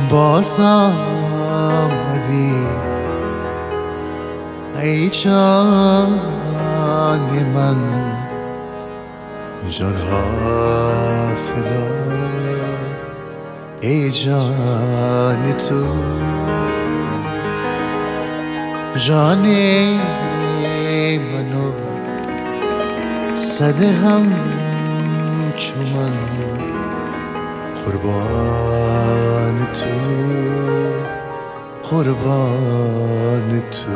باز آمدی ای جان من، جان ها فدا ای جان تو، جان منو صد هم چو من، قربان تو قربان تو.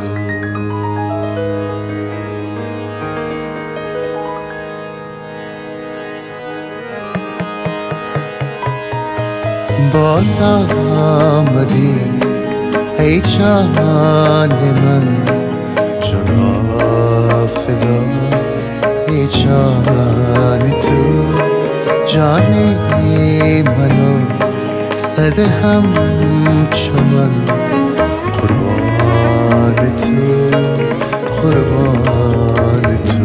باز آمدی ای جان من، جان فدا ای جان تو، جان منو صد هم چو من، قربان تو قربان تو.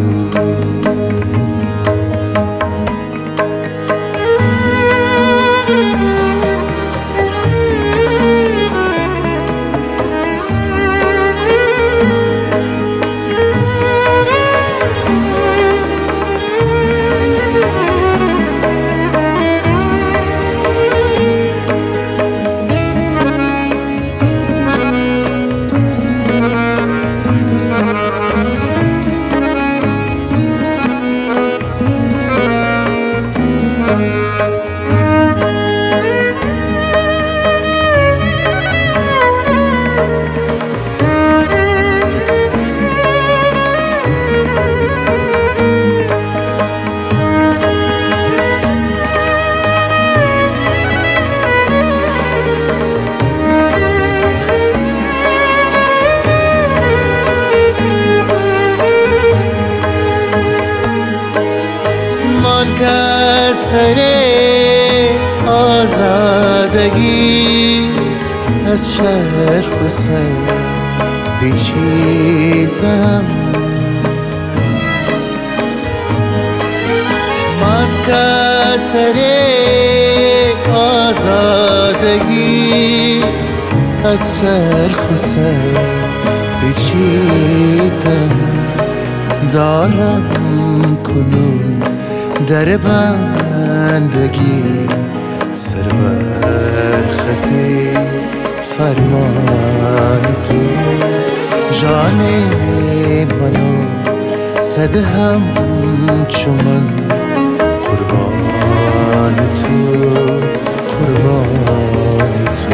سر آزادگی از چرخ و سر پیچیدم، من که سر آزادگی از چرخ و سر پیچیدم، دارم کنون در بندگی سر بر خط فرمان تو، جان منو صد هم چو من، قربان تو قربان تو.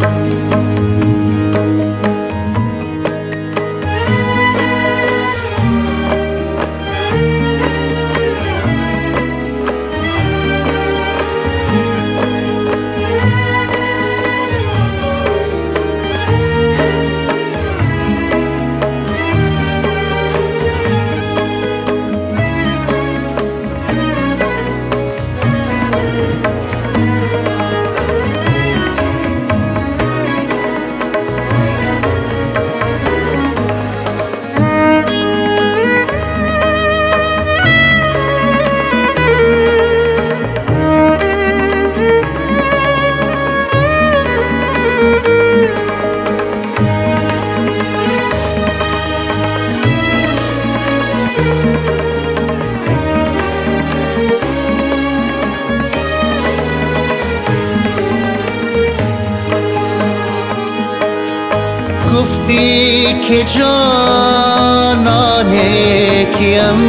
گفتی که جانان کیم،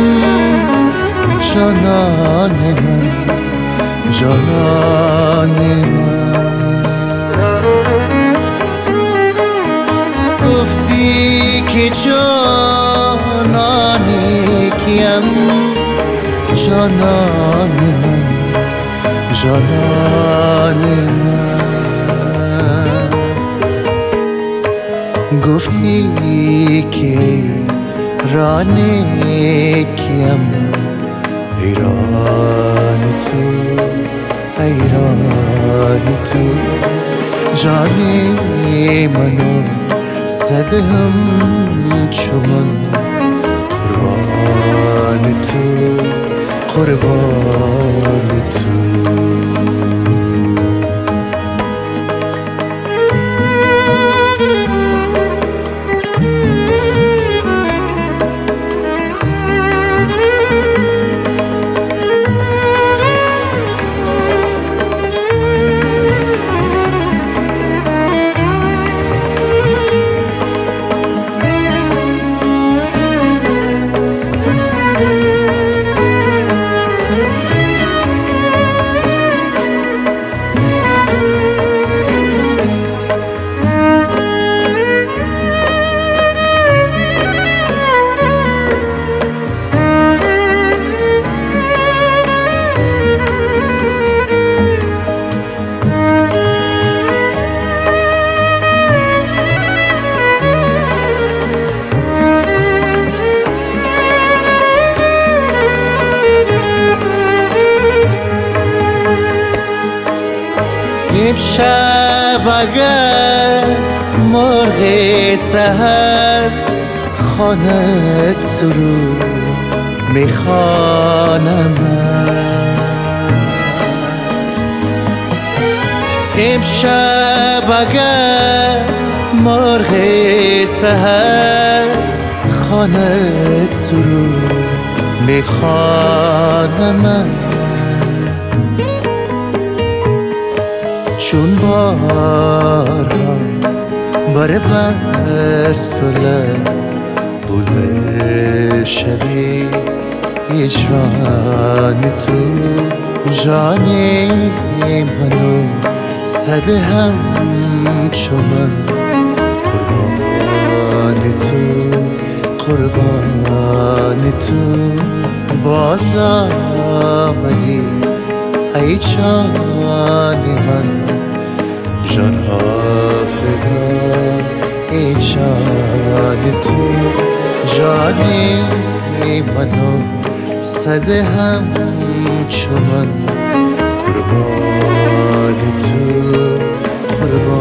جانان من جانان من، گفتی که جانان کیم، جانان من جانان من، گفتی که ران کیم، ایران تو ایران تو، جان منو صد هم چو من، قربان تو قربان تو. امشب اگر مرغ سحر خانت سرود میخوانم، امشب اگر مرغ سحر خانت سرود میخوانم، چون بارها باره بست و لب بوده شبی هجران تو، جانی منو صده هم چون قربان تو، قربان تو. باز آمدی ای جان من، جانها فدا ای جان تو، جانی منو صده هم چون قربان تو، قربان